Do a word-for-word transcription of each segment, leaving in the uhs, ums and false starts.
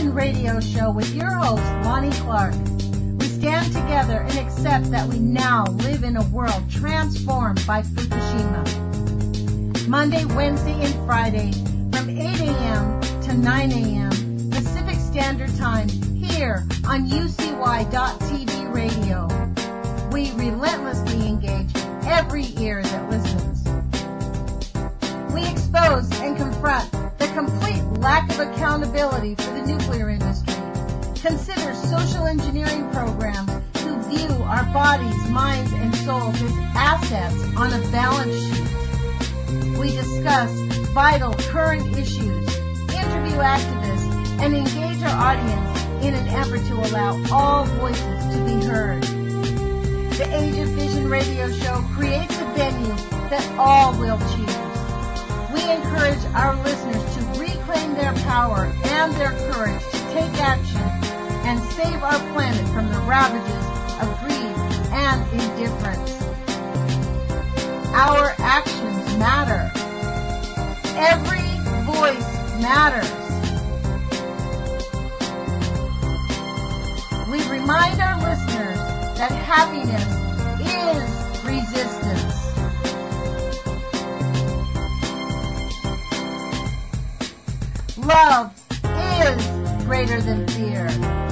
Vision Radio Show with your host, Lonnie Clark. We stand together and accept that we now live in a world transformed by Fukushima. Monday, Wednesday, and Friday from eight a.m. to nine a.m. Pacific Standard Time here on U C Y dot T V radio. We relentlessly engage every ear that listens. We expose and confront the complete lack of accountability for the nuclear industry. Consider social engineering programs who view our bodies, minds, and souls as assets on a balance sheet. We discuss vital current issues, interview activists, and engage our audience in an effort to allow all voices to be heard. The Age of Vision radio show creates a venue that all will choose. We encourage our listeners to reclaim their power and their courage to take action and save our planet from the ravages of greed and indifference. Our actions matter. Every voice matters. We remind our listeners that happiness is resistance. Love is greater than fear.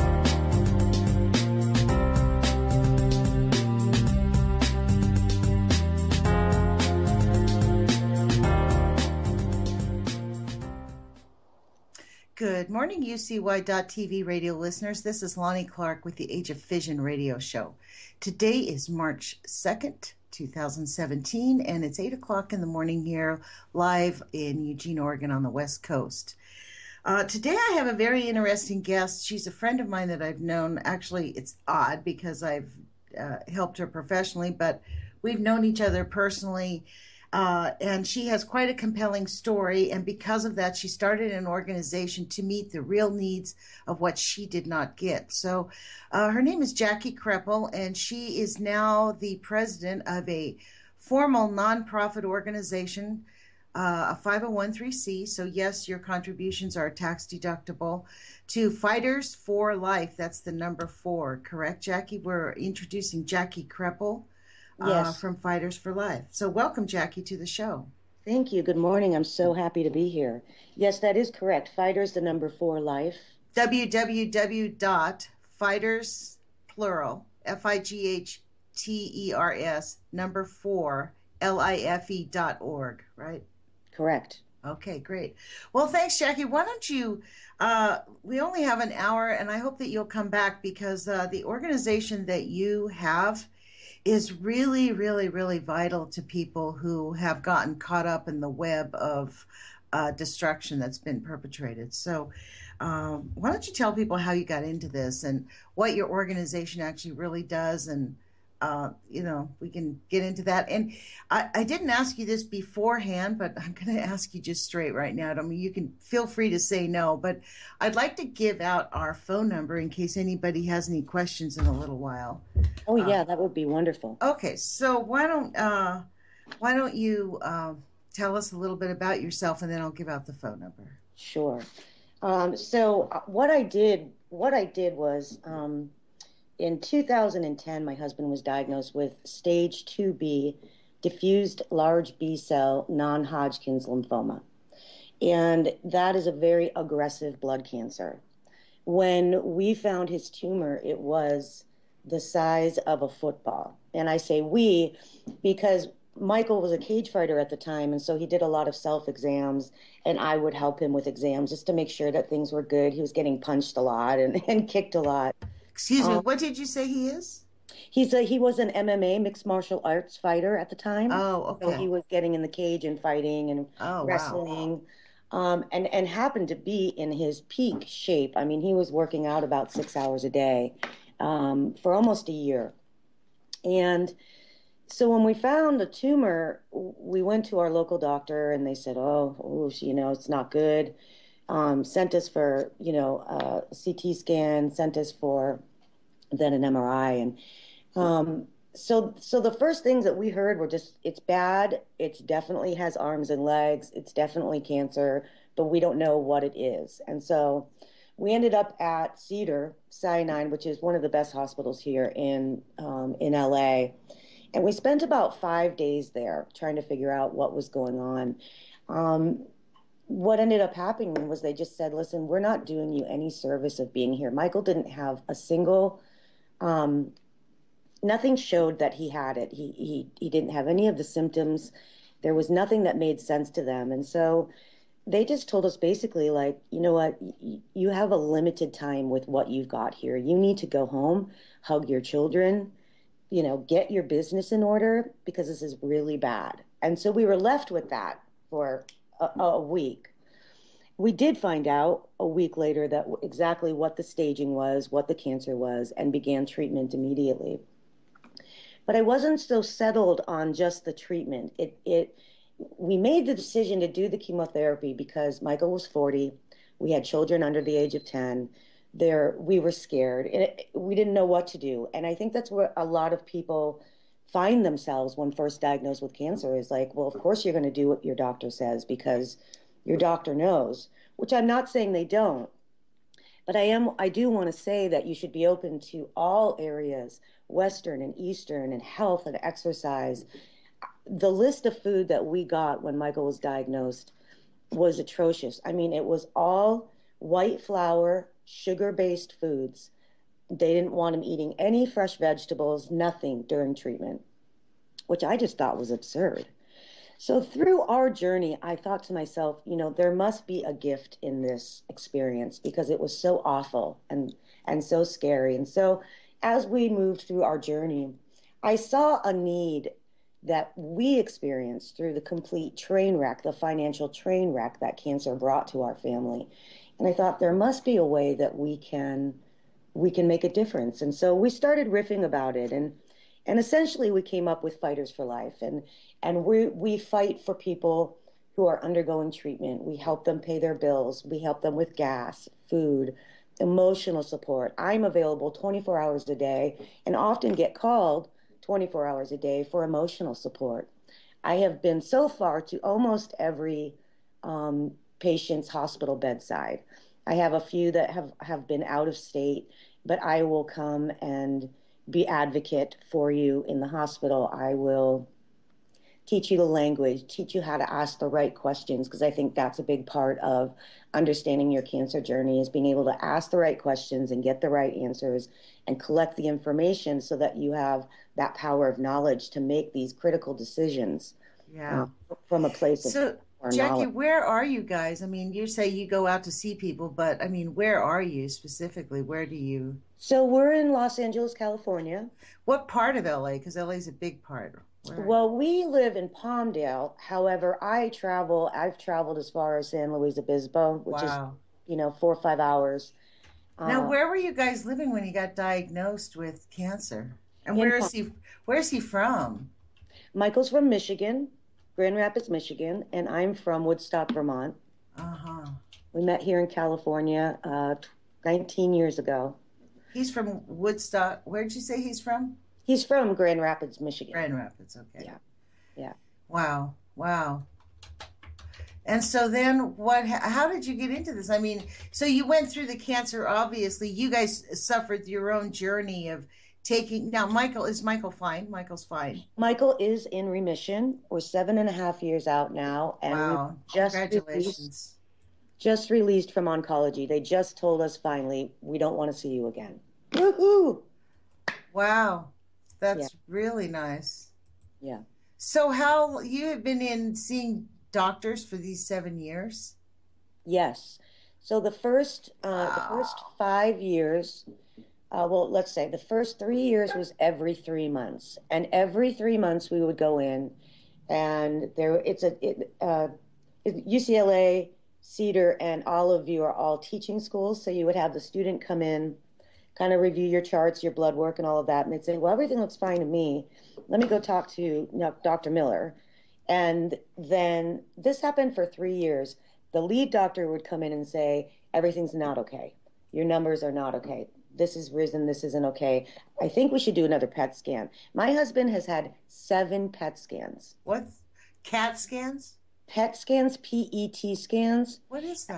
Good morning, U C Y dot T V radio listeners. This is Lonnie Clark with the Age of Vision radio show. Today is March second, two thousand seventeen, and it's eight o'clock in the morning here, live in Eugene, Oregon on the West Coast. Uh, today I have a very interesting guest. She's a friend of mine that I've known. Actually, it's odd because I've uh, helped her professionally, but we've known each other personally. Uh, and she has quite a compelling story, and because of that, she started an organization to meet the real needs of what she did not get. So uh, her name is Jackie Kreppel, and she is now the president of a formal nonprofit organization, uh, a five oh one c. So yes, your contributions are tax deductible, to Fighters for Life. That's the number four, correct, Jackie? We're introducing Jackie Kreppel. Yes. Uh, from Fighters for Life. So welcome, Jackie, to the show. Thank you. Good morning. I'm so happy to be here. Yes, that is correct. Fighters, the number four, Life. w w w dot fighters, plural, F I G H T E R S, number four, L I F E dot org, right? Correct. Okay, great. Well, thanks, Jackie. Why don't you, uh, we only have an hour, and I hope that you'll come back because uh, the organization that you have is really, really, really vital to people who have gotten caught up in the web of uh, destruction that's been perpetrated. So um, why don't you tell people how you got into this and what your organization actually really does, and uh, you know, we can get into that. And I, I didn't ask you this beforehand, but I'm going to ask you just straight right now. I mean, you can feel free to say no, but I'd like to give out our phone number in case anybody has any questions in a little while. Oh yeah, uh, that would be wonderful. Okay, so why don't uh, why don't you uh, tell us a little bit about yourself, and then I'll give out the phone number. Sure. Um, so what I did, what I did was. Um, In two thousand ten, my husband was diagnosed with stage two B, diffused large B-cell non-Hodgkin's lymphoma. And that is a very aggressive blood cancer. When we found his tumor, it was the size of a football. And I say we because Michael was a cage fighter at the time, and so he did a lot of self-exams, and I would help him with exams just to make sure that things were good. He was getting punched a lot and, and kicked a lot. Excuse me, um, what did you say he is? He's a, he was an M M A, mixed martial arts fighter at the time. Oh, okay. So he was getting in the cage and fighting and oh, wrestling, wow. um, and, and happened to be in his peak shape. I mean, he was working out about six hours a day um, for almost a year. And so when we found the tumor, we went to our local doctor, and they said, oh, oh you know, it's not good. Um, sent us for, you know, a C T scan, sent us for then an M R I. And um, so so the first things that we heard were just, it's bad, it definitely has arms and legs, it's definitely cancer, but we don't know what it is. And so we ended up at Cedar Sinai, which is one of the best hospitals here in um, in L A. And we spent about five days there trying to figure out what was going on. Um, what ended up happening was they just said, listen, we're not doing you any service of being here. Michael didn't have a single, um, nothing showed that he had it. He, he, he didn't have any of the symptoms. There was nothing that made sense to them. And so they just told us basically like, you know what, you have a limited time with what you've got here. You need to go home, hug your children, you know, get your business in order because this is really bad. And so we were left with that for a, a week. We did find out a week later that exactly what the staging was, what the cancer was, and began treatment immediately. But I wasn't so settled on just the treatment. It, it, we made the decision to do the chemotherapy because Michael was forty. We had children under the age of ten. There, we were scared. It, we didn't know what to do. And I think that's where a lot of people find themselves when first diagnosed with cancer is like, well, of course you're going to do what your doctor says because your doctor knows, which I'm not saying they don't. But I am, I do want to say that you should be open to all areas, Western and Eastern, and health and exercise. The list of food that we got when Michael was diagnosed was atrocious. I mean, it was all white flour, sugar-based foods. They didn't want him eating any fresh vegetables, nothing during treatment, which I just thought was absurd. So through our journey, I thought to myself, you know, there must be a gift in this experience because it was so awful and, and so scary. And so as we moved through our journey, I saw a need that we experienced through the complete train wreck, the financial train wreck that cancer brought to our family. And I thought there must be a way that we can we can make a difference. And so we started riffing about it. And and essentially we came up with Fighters for Life. And and we we fight for people who are undergoing treatment. We help them pay their bills. We help them with gas, food, emotional support. I'm available twenty-four hours a day and often get called twenty-four hours a day for emotional support. I have been so far to almost every um, patient's hospital bedside. I have a few that have, have been out of state, but I will come and be advocate for you in the hospital. I will teach you the language, teach you how to ask the right questions, because I think that's a big part of understanding your cancer journey is being able to ask the right questions and get the right answers and collect the information so that you have that power of knowledge to make these critical decisions. Yeah. Uh, from a place of So, Jackie, where are you guys? I mean, you say you go out to see people, but I mean, where are you specifically? Where do you? So we're in Los Angeles, California. What part of L A? Because L A is a big part. Where? Well, we live in Palmdale. However, I travel, I've traveled as far as San Luis Obispo, which Wow. is, you know, four or five hours. Now, Uh, where were you guys living when he got diagnosed with cancer? And in where is Palm- he? Where is he from? Michael's from Michigan, Grand Rapids, Michigan, and I'm from Woodstock, Vermont. Uh-huh. We met here in California uh, nineteen years ago. He's from Woodstock. Where'd you say he's from? He's from Grand Rapids, Michigan. Grand Rapids. Okay. Yeah, yeah. Wow. Wow. And so then what, how did you get into this? I mean, so you went through the cancer, obviously. You guys suffered your own journey of taking, now Michael, is Michael fine? Michael's fine. Michael is in remission. We're seven and a half years out now. And Wow. just Congratulations. Released, just released from oncology. They just told us finally, we don't want to see you again. Woohoo! Wow. That's Yeah. really nice. Yeah. So how, you have been in seeing doctors for these seven years? Yes. So the first, uh, Wow. the first five years, uh, well, let's say the first three years was every three months, and every three months we would go in, and there, it's a, it, uh, U C L A, Cedar, and all of you are all teaching schools. So you would have the student come in, kind of review your charts, your blood work, and all of that, and they'd say, "Well, everything looks fine to me. Let me go talk to you know, Doctor Miller." And then this happened for three years. The lead doctor would come in and say, everything's not okay. Your numbers are not okay. This is risen. This isn't okay. I think we should do another P E T scan. My husband has had seven P E T scans. What? CAT scans? P E T scans, P E T scans. What is that?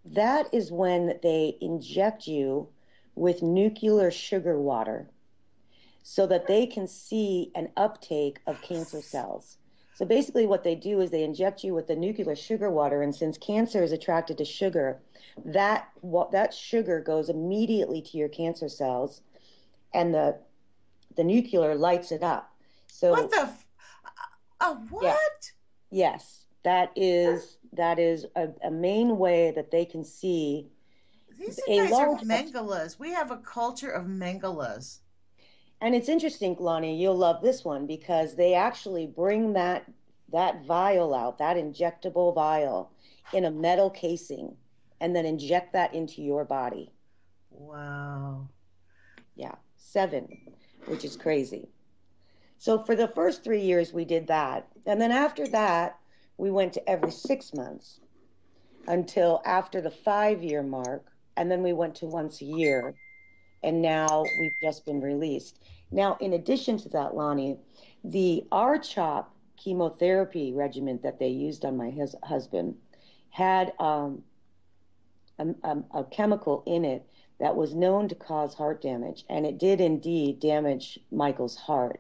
That is when they inject you with nuclear sugar water so that they can see an uptake of cancer cells. So basically what they do is they inject you with the nuclear sugar water, and since cancer is attracted to sugar, that that sugar goes immediately to your cancer cells, and the the nuclear lights it up. So what the f- uh, what? Yeah, yes, that is that is a, a main way that they can see These a guys are large. Mengelas. We have a culture of Mengelas. And it's interesting, Lonnie, you'll love this one because they actually bring that that vial out, that injectable vial, in a metal casing, and then inject that into your body. Wow. Yeah, seven, which is crazy. So for the first three years, we did that. And then after that, we went to every six months until after the five-year mark. And then we went to once a year. And now we've just been released. Now, in addition to that, Lonnie, the R CHOP chemotherapy regimen that they used on my hus- husband had um, a, a, a chemical in it that was known to cause heart damage, and it did indeed damage Michael's heart.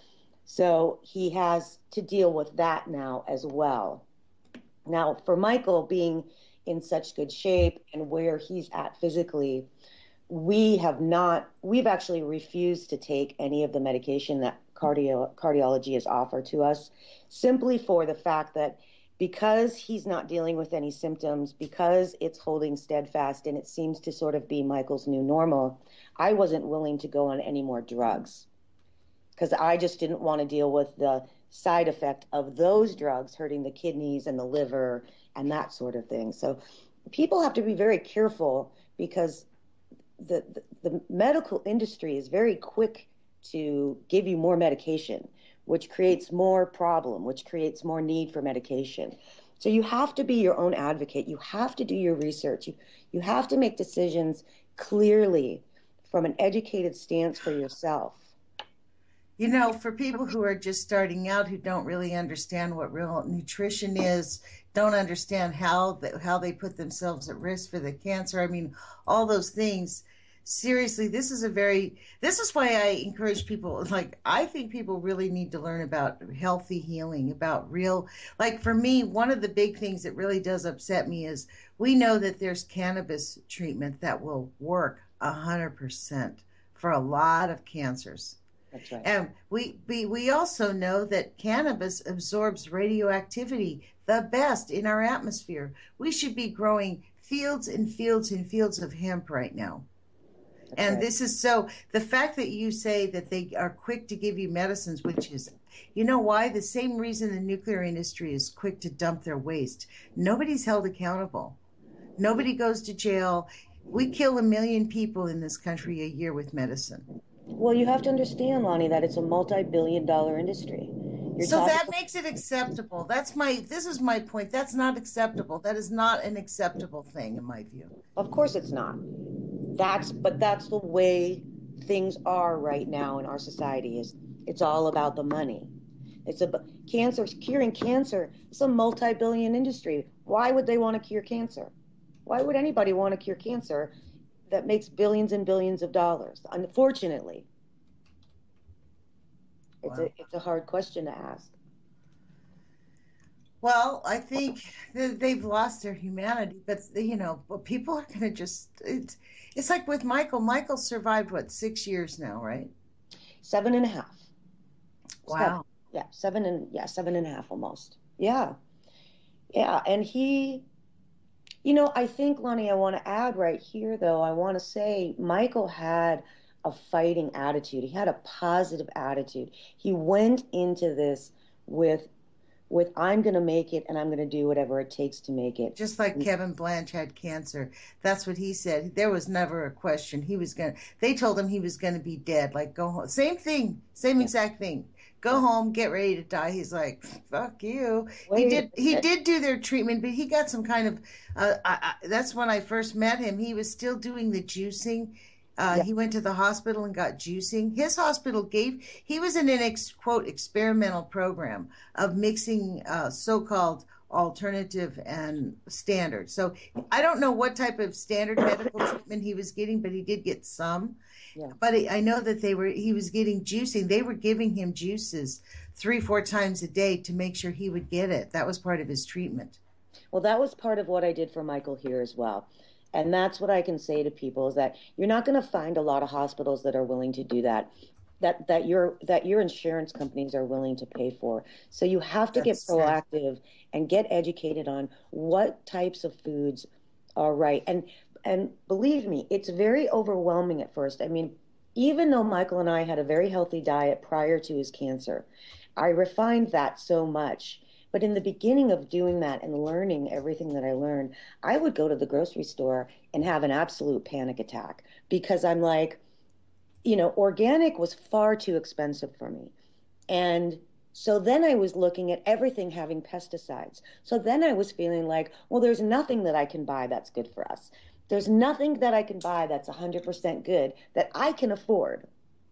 So he has to deal with that now as well. Now, for Michael being in such good shape and where he's at physically, we have not, we've actually refused to take any of the medication that cardio, cardiology has offered to us, simply for the fact that because he's not dealing with any symptoms, because it's holding steadfast and it seems to sort of be Michael's new normal, I wasn't willing to go on any more drugs because I just didn't want to deal with the side effect of those drugs hurting the kidneys and the liver and that sort of thing. So people have to be very careful because The, the, the medical industry is very quick to give you more medication, which creates more problem, which creates more need for medication. So you have to be your own advocate. You have to do your research. You, you have to make decisions clearly from an educated stance for yourself. You know, for people who are just starting out, who don't really understand what real nutrition is, don't understand how they, how they put themselves at risk for the cancer, I mean, all those things. Seriously, this is a very, this is why I encourage people, like, I think people really need to learn about healthy healing, about real, like for me, one of the big things that really does upset me is we know that there's cannabis treatment that will work one hundred percent for a lot of cancers. That's right. And we, we we also know that cannabis absorbs radioactivity the best in our atmosphere. We should be growing fields and fields and fields of hemp right now. That's and right. This is so, the fact that you say that they are quick to give you medicines, which is, you know why? The same reason the nuclear industry is quick to dump their waste. Nobody's held accountable. Nobody goes to jail. We kill a million people in this country a year with medicine. Well, you have to understand, Lonnie, that it's a multi-billion dollar industry. You're so that about- makes it acceptable. That's my, this is my point. That's not acceptable. That is not an acceptable thing in my view. Of course it's not. That's, but that's the way things are right now in our society. Is it's all about the money. It's a cancer, curing cancer. It's a multi-billion industry. Why would they want to cure cancer? Why would anybody want to cure cancer that makes billions and billions of dollars? Unfortunately, it's wow. a it's a hard question to ask. Well, I think they've lost their humanity, but you know, people are going to just, it's, it's like with Michael. Michael survived, what, six years now, right? Seven and a half. Wow. Seven. Yeah, seven and, yeah, seven and a half almost. Yeah. Yeah, and he, you know, I think, Lonnie, I want to add right here, though, I want to say Michael had a fighting attitude. He had a positive attitude. He went into this with with I'm going to make it and I'm going to do whatever it takes to make it. Just like Kevin Blanch had cancer. That's what he said. There was never a question. He was going to, they told him he was going to be dead. Like, go home. Same thing. Same exact thing. Go home, get ready to die. He's like, fuck you. Wait, he did He did do their treatment, but he got some kind of, uh, I, I, that's when I first met him. He was still doing the juicing. Uh, yeah. He went to the hospital and got juicing. His hospital gave, he was in an, ex, quote, experimental program of mixing uh, so-called alternative and standard. So I don't know what type of standard medical treatment he was getting, but he did get some. Yeah. But I know that they were he was getting juicing. They were giving him juices three, four times a day to make sure he would get it. That was part of his treatment. Well, that was part of what I did for Michael here as well. And that's what I can say to people is that you're not going to find a lot of hospitals that are willing to do that. That that your that your insurance companies are willing to pay for. So you have to That's get proactive true. And get educated on what types of foods are right. And and believe me, it's very overwhelming at first. I mean, even though Michael and I had a very healthy diet prior to his cancer, I refined that so much. But in the beginning of doing that and learning everything that I learned, I would go to the grocery store and have an absolute panic attack because I'm like, you know, organic was far too expensive for me. And so then I was looking at everything having pesticides. So then I was feeling like, well, there's nothing that I can buy that's good for us. There's nothing that I can buy that's one hundred percent good that I can afford.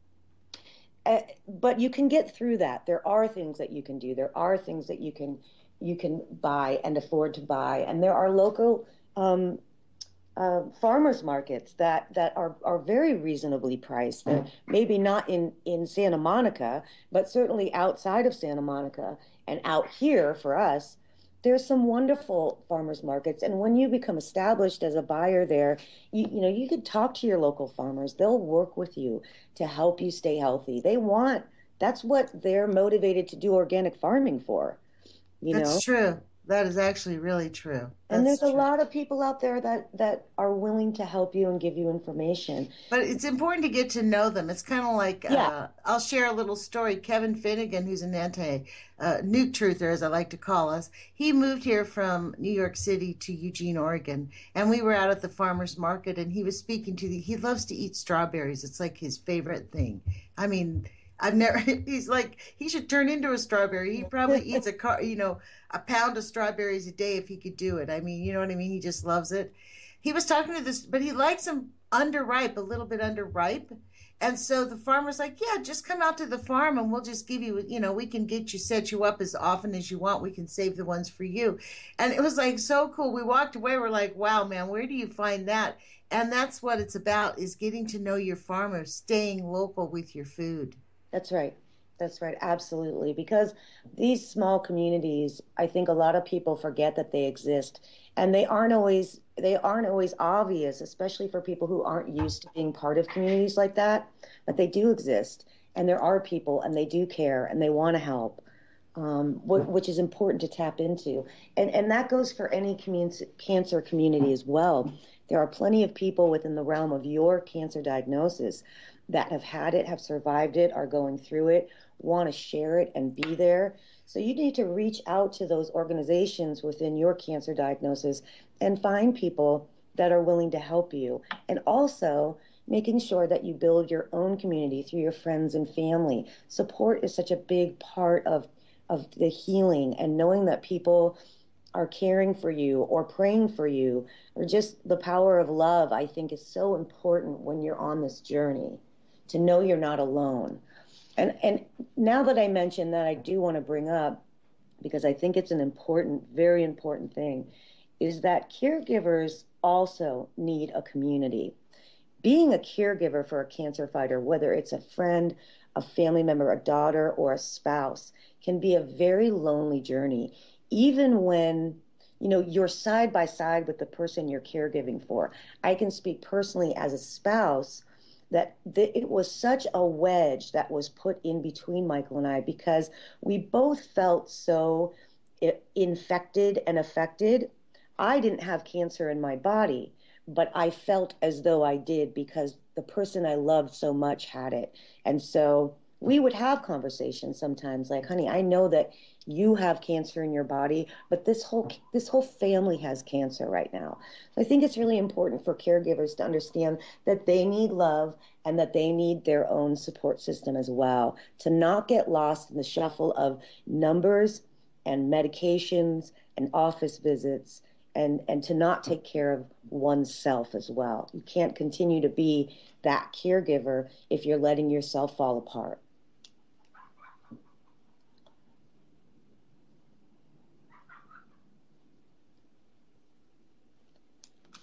Uh, but you can get through that. There are things that you can do. There are things that you can you can buy and afford to buy. And there are local um, uh, farmers markets that, that are, are very reasonably priced. They're maybe not in, in Santa Monica, but certainly outside of Santa Monica and out here for us. There's some wonderful farmers markets. And when you become established as a buyer there, you, you know, you could talk to your local farmers. They'll work with you to help you stay healthy. They want, that's what they're motivated to do organic farming for, you That's know? true. That is actually really true. And That's there's a true. lot of people out there that, that are willing to help you and give you information. But it's important to get to know them. It's kind of like, Yeah. uh, I'll share a little story. Kevin Finnegan, who's an anti, uh, nuke truther, as I like to call us, he moved here from New York City to Eugene, Oregon. And we were out at the farmer's market and he was speaking to the, he loves to eat strawberries. It's like his favorite thing. I mean, I've never, he's like, he should turn into a strawberry. He probably eats a car, you know, a pound of strawberries a day if he could do it. I mean, you know what I mean? He just loves it. He was talking to this, but he likes them underripe, a little bit underripe. And so the farmer's like, yeah, just come out to the farm and we'll just give you, you know, we can get you, set you up as often as you want. We can save the ones for you. And it was like so cool. We walked away. We're like, wow, man, where do you find that? And that's what it's about, is getting to know your farmers, staying local with your food. That's right. That's right. Absolutely. Because these small communities, I think a lot of people forget that they exist, and they aren't always they aren't always obvious, especially for people who aren't used to being part of communities like that. But they do exist, and there are people, and they do care, and they want to help, um, which is important to tap into. And and that goes for any commun- cancer community as well. There are plenty of people within the realm of your cancer diagnosis that have had it, have survived it, are going through it, want to share it and be there. So you need to reach out to those organizations within your cancer diagnosis and find people that are willing to help you. And also making sure that you build your own community through your friends and family. Support is such a big part of, of the healing, and knowing that people are caring for you or praying for you, or just the power of love, I think is so important when you're on this journey, to know you're not alone. And and now that I mentioned that, I do want to bring up, because I think it's an important, very important thing, is that caregivers also need a community. Being a caregiver for a cancer fighter, whether it's a friend, a family member, a daughter, or a spouse, can be a very lonely journey, even when, you know, you're side by side with the person you're caregiving for. I can speak personally as a spouse that th- it was such a wedge that was put in between Michael and I, because we both felt so I- infected and affected. I didn't have cancer in my body, but I felt as though I did because the person I loved so much had it. And so we would have conversations sometimes like, honey, I know that you have cancer in your body, but this whole this whole family has cancer right now. So I think it's really important for caregivers to understand that they need love and that they need their own support system as well, to not get lost in the shuffle of numbers and medications and office visits, and, and to not take care of oneself as well. You can't continue to be that caregiver if you're letting yourself fall apart.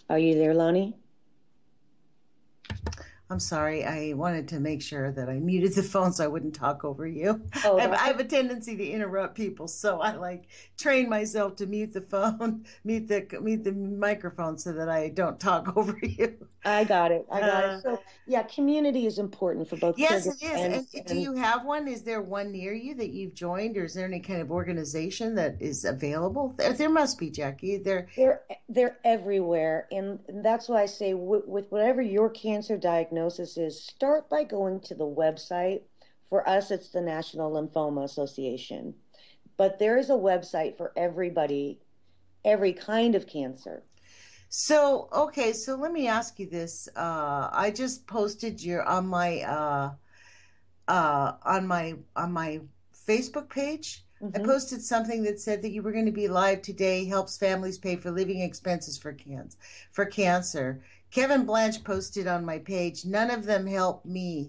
Are you there, Lonnie? I'm sorry. I wanted to make sure that I muted the phone so I wouldn't talk over you. Oh, I have, I that's have a tendency to interrupt people, so I like train myself to mute the phone, mute the mute the microphone so that I don't talk over you. I got it. I got it. Uh, So yeah, community is important for both yes, caregivers it is. and And do and you have one? Is there one near you that you've joined, or is there any kind of organization that is available? There, there must be, Jackie. There. they're they're everywhere, and that's why I say with, with whatever your cancer diagnosis is, start by going to the website. For us, it's the National Lymphoma Association, but there is a website for everybody, every kind of cancer. So, okay, so let me ask you this. Uh, I just posted your on my uh uh on my on my Facebook page. I Hmm. posted something that said that you were going to be live today, helps families pay for living expenses for cancer for cancer. Kevin Blanche posted on my page, none of them help me.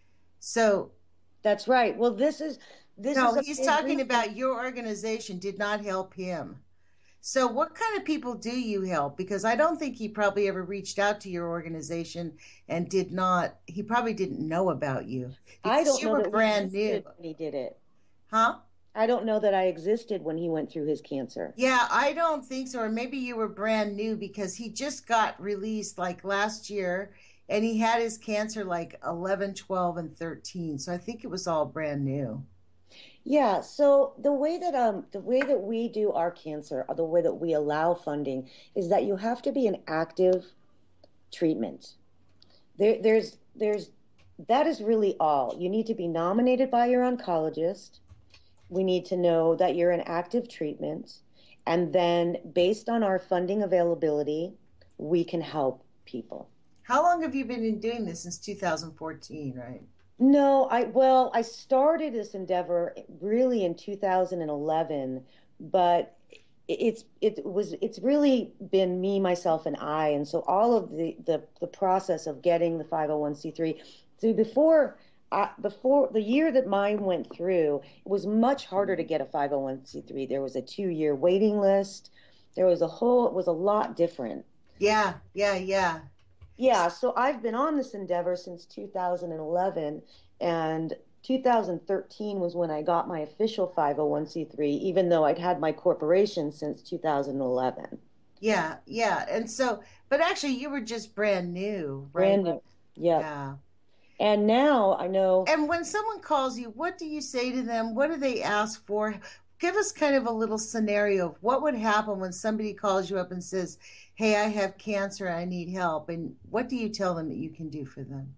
So, That's right. Well, this is this no, is a he's big talking reason. about your organization did not help him. So, what kind of people do you help? Because I don't think he probably ever reached out to your organization and did not, he probably didn't know about you I because don't you know were that we brand new. existed when he did it. Huh? I don't know that I existed when he went through his cancer. Yeah, I don't think so. Or maybe you were brand new because he just got released like last year and he had his cancer like eleven, twelve, and thirteen. So, I think it was all brand new. Yeah, so the way that um the way that we do our cancer, or the way that we allow funding, is that you have to be in active treatment. There there's there's that is really all. You need to be nominated by your oncologist. We need to know that you're in active treatment, and then based on our funding availability, we can help people. How long have you been doing this since two thousand fourteen, right? No, I well, I started this endeavor really in two thousand eleven, but it's it was it's really been me, myself, and I, and so all of the the, the process of getting the five oh one c three. So before uh, before the year that mine went through, it was much harder to get a five oh one c three. There was a two year waiting list. There was a whole it was a lot different. Yeah, yeah, yeah. Yeah, so I've been on this endeavor since two thousand eleven, and two thousand thirteen was when I got my official five oh one c three, even though I'd had my corporation since two thousand eleven. Yeah, yeah. And so, but actually, you were just brand new, right? Brand new. Yep. Yeah. And now I know, And when someone calls you, what do you say to them? What do they ask for? Give us kind of a little scenario of what would happen when somebody calls you up and says, "Hey, I have cancer, I need help." And what do you tell them that you can do for them?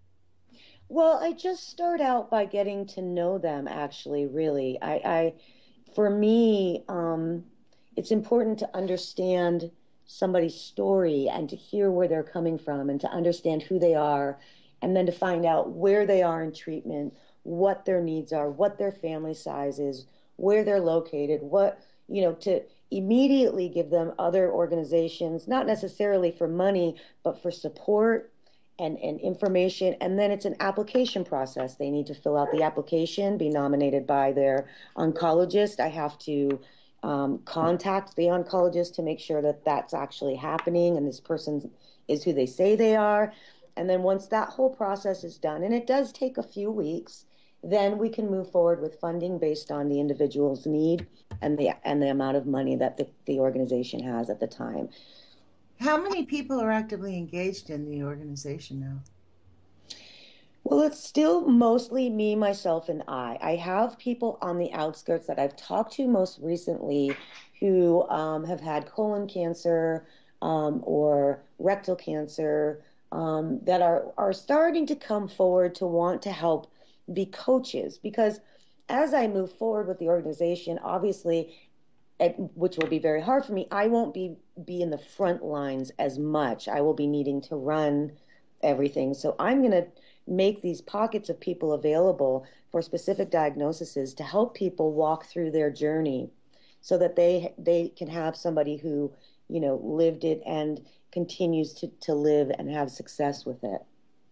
well, I just start out by getting to know them, actually, really. I, I for me, um, it's important to understand somebody's story and to hear where they're coming from and to understand who they are, and then to find out where they are in treatment, what their needs are, what their family size is, where they're located, what, you know, to immediately give them other organizations, not necessarily for money, but for support and, and information. And then it's an application process. They need to fill out the application, be nominated by their oncologist. I have to um, contact the oncologist to make sure that that's actually happening and this person is who they say they are. And then once that whole process is done, and it does take a few weeks, then we can move forward with funding based on the individual's need and the and the amount of money that the, the organization has at the time. How many people are actively engaged in the organization now? Well, it's still mostly me, myself, and I. I have people on the outskirts that I've talked to most recently who um, have had colon cancer um, or rectal cancer um, that are, are starting to come forward to want to help be coaches. Because as I move forward with the organization, obviously, at, which will be very hard for me, I won't be, be in the front lines as much. I will be needing to run everything. So I'm going to make these pockets of people available for specific diagnoses to help people walk through their journey so that they they can have somebody who, you know, lived it and continues to, to live and have success with it.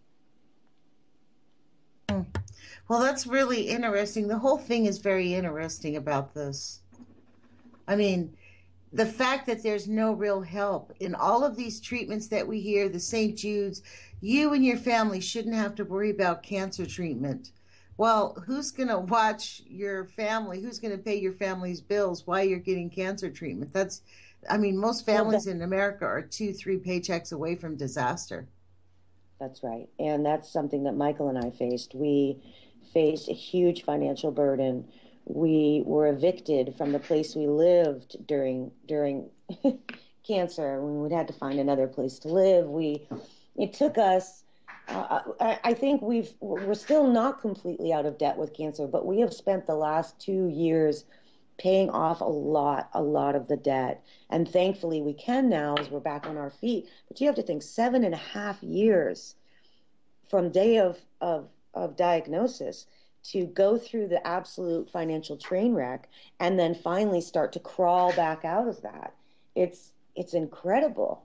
Well, that's really interesting. The whole thing is very interesting about this. I mean, the fact that there's no real help in all of these treatments that we hear, the Saint Jude's, you and your family shouldn't have to worry about cancer treatment. Well, who's going to watch your family? Who's going to pay your family's bills while you're getting cancer treatment? That's, I mean, most families in America are two, three paychecks away from disaster. That's right. And that's something that Michael and I faced. We faced a huge financial burden. We were evicted from the place we lived during during cancer. We had to find another place to live. We it took us. Uh, I, I think we've we're still not completely out of debt with cancer, but we have spent the last two years paying off a lot, a lot of the debt. And thankfully, we can now as we're back on our feet. But you have to think seven and a half years from day of of, of diagnosis to go through the absolute financial train wreck and then finally start to crawl back out of that. It's it's incredible.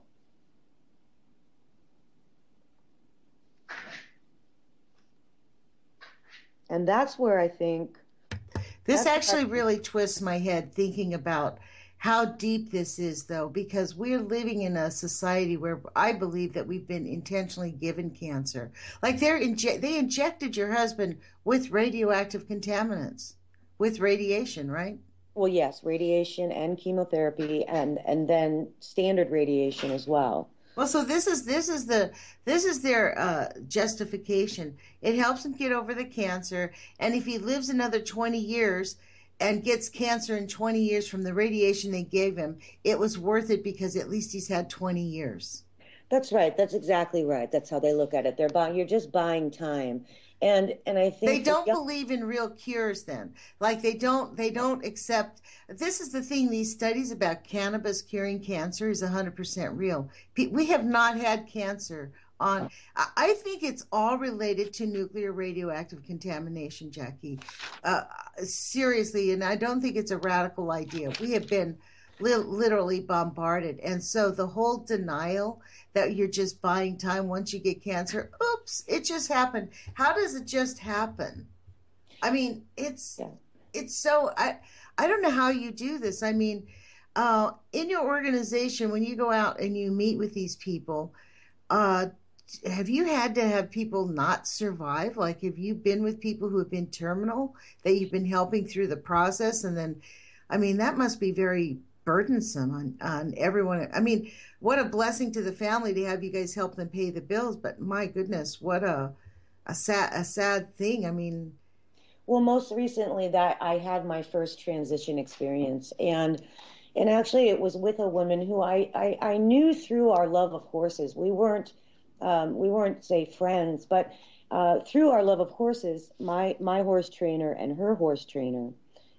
And that's where I think this actually really twists my head thinking about how deep this is, though, because we're living in a society where I believe that we've been intentionally given cancer. Like they're inje- they injected your husband with radioactive contaminants, with radiation, right? Well, yes, radiation and chemotherapy, and and then standard radiation as well. Well, so this is this is the this is their uh, justification. It helps him get over the cancer, and if he lives another twenty years and gets cancer in twenty years from the radiation they gave him, it was worth it because at least he's had twenty years. That's right. That's exactly right. That's how they look at it. They're buying. You're just buying time. And and I think they don't believe in real cures then. Like they don't they don't accept. This is the thing, these studies about cannabis curing cancer is one hundred percent real. We have not had cancer on. I think it's all related to nuclear radioactive contamination, Jackie. Uh, seriously, and I don't think it's a radical idea. We have been li- literally bombarded. And so the whole denial that you're just buying time once you get cancer, oops, it just happened. How does it just happen? I mean, it's yeah. it's so, I, I don't know how you do this. I mean, uh, in your organization, when you go out and you meet with these people, uh, have you had to have people not survive? Like, have you been with people who have been terminal that you've been helping through the process? And then, I mean, that must be very burdensome on, on everyone. I mean, what a blessing to the family to have you guys help them pay the bills. But my goodness, what a a sad a sad thing. I mean, well, most recently that I had my first transition experience, and and actually it was with a woman who I I, I knew through our love of horses. We weren't um, we weren't say friends, but uh, through our love of horses, my my horse trainer and her horse trainer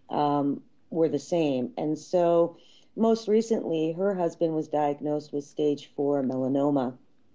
um, were the same, and so. Most recently, her husband was diagnosed with stage four melanoma.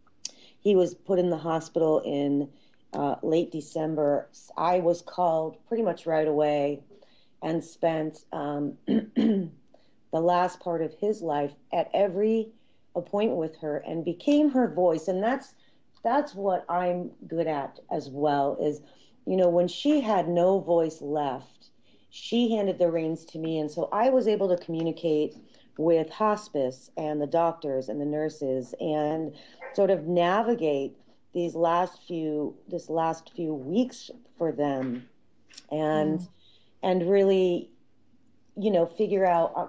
He was put in the hospital in uh, late December. I was called pretty much right away and spent um, the last part of his life at every appointment with her and became her voice. And that's that's what I'm good at as well is, you know, when she had no voice left, she handed the reins to me. And so I was able to communicate with hospice and the doctors and the nurses and sort of navigate these last few this last few weeks for them and mm. and really, you know, figure out uh,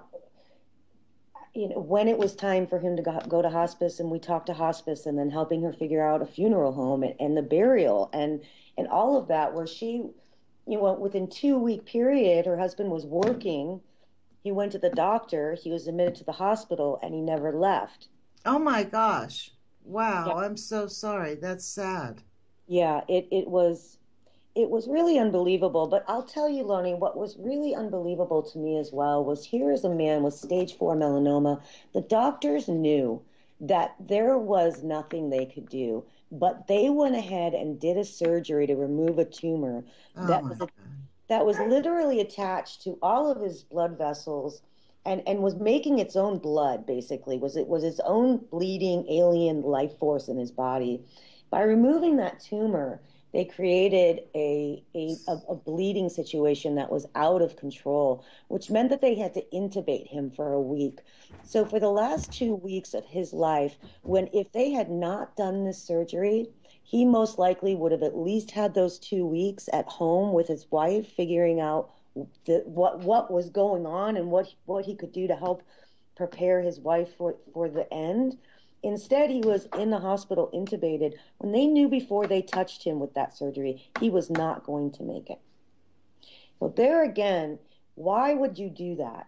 you know, when it was time for him to go, go to hospice, and we talked to hospice, and then helping her figure out a funeral home and, and the burial and and all of that, where she, you know, within two week period, her husband was working. He went to the doctor, he was admitted to the hospital, and he never left. Oh my gosh. Wow. Yeah. I'm so sorry. That's sad. Yeah, it, it was it was really unbelievable. But I'll tell you, Lonnie, what was really unbelievable to me as well was here is a man with stage four melanoma. The doctors knew that there was nothing they could do, but they went ahead and did a surgery to remove a tumor oh that was a, that was literally attached to all of his blood vessels and, and was making its own blood, basically. Was it was its own bleeding alien life force in his body. By removing that tumor, They created a, a, a, a bleeding situation that was out of control, which meant that they had to intubate him for a week. So for the last two weeks of his life, when if they had not done this surgery, he most likely would have at least had those two weeks at home with his wife, figuring out the, what what was going on and what what he could do to help prepare his wife for, for the end. Instead, he was in the hospital intubated when they knew before they touched him with that surgery he was not going to make it. So there again, why would you do that?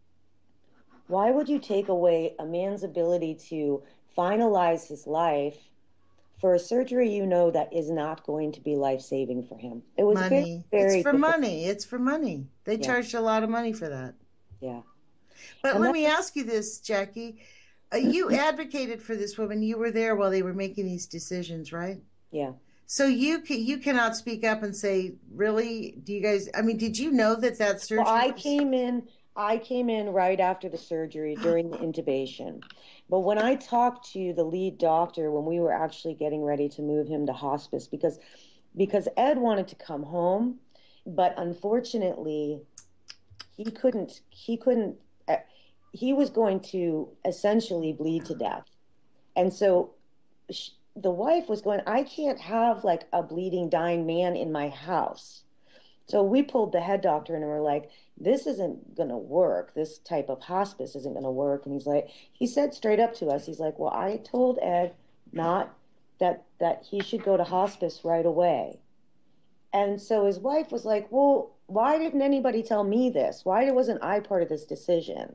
Why would you take away a man's ability to finalize his life for a surgery you know that is not going to be life-saving for him? It was money. very, very it's for difficult. money. It's for money. They Yeah. charged a lot of money for that. Yeah. But And let that- me ask you this, Jackie. Uh, you advocated for this woman. You were there while they were making these decisions, right? Yeah. So you ca- you cannot speak up and say, really? Do you guys? I mean, did you know that that surgery? Well, I was- came in. I came in right after the surgery during the intubation. But when I talked to the lead doctor when we were actually getting ready to move him to hospice, because because Ed wanted to come home, but unfortunately he couldn't. He couldn't. Uh, he was going to essentially bleed to death, and so sh- the wife was going, I can't have like a bleeding, dying man in my house. So we pulled the head doctor in and we're like, this isn't going to work. This type of hospice isn't going to work. And he's like, he said straight up to us, he's like, well, I told Ed not that, that he should go to hospice right away. And so his wife was like, well, why didn't anybody tell me this? Why wasn't I part of this decision?